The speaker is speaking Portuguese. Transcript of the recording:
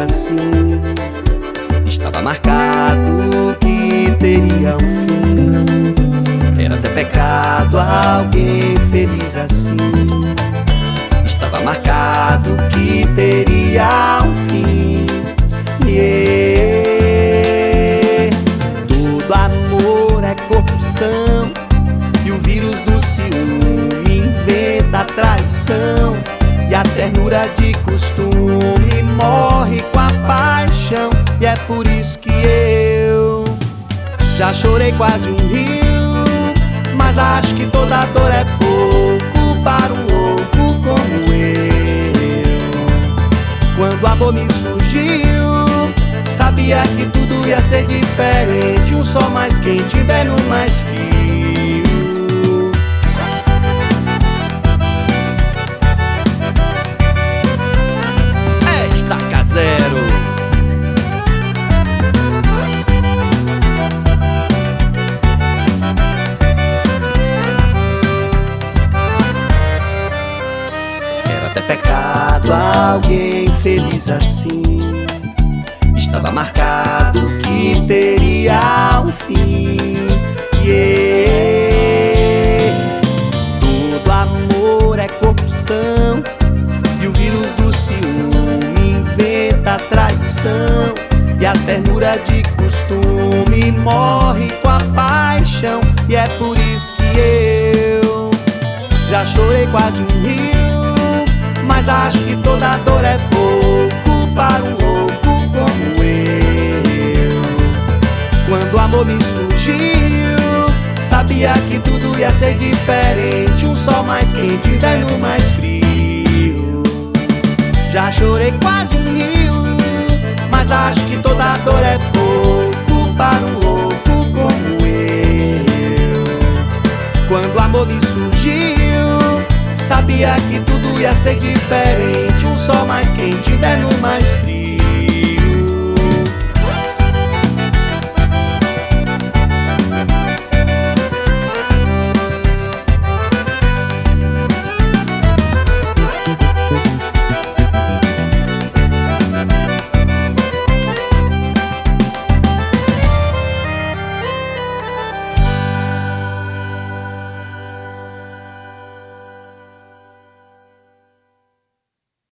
assim. Estava marcado que teria um fim. Era até pecado alguém feliz assim. Estava marcado que teria um fim. Todo amor é corrupção, e o vírus do ciúme inventa a traição. E a ternura de costume morre com a paixão. E é por isso que eu já chorei quase um rio, mas acho que toda dor é pouco para um louco como eu. Quando o amor me surgiu, sabia que tudo ia ser diferente. Um sol mais quente, inverno mais frio. Estaca Zero. Era até pecado alguém feliz assim. Estava marcado que teria um fim. Todo amor é corrupção, e o vírus do ciúme inventa a traição. E a ternura de costume morre com a paixão. E é por isso que eu já chorei quase um rio, mas acho que toda dor é pouco para um louco como eu. Quando o amor me surgiu, sabia que tudo ia ser diferente. Um sol mais quente, inverno mais frio. Já chorei quase um rio, mas acho que toda dor é pouco para um louco como eu. Quando o amor me surgiu, sabia que tudo ia ser diferente. Um sol mais quente, inverno mais frio.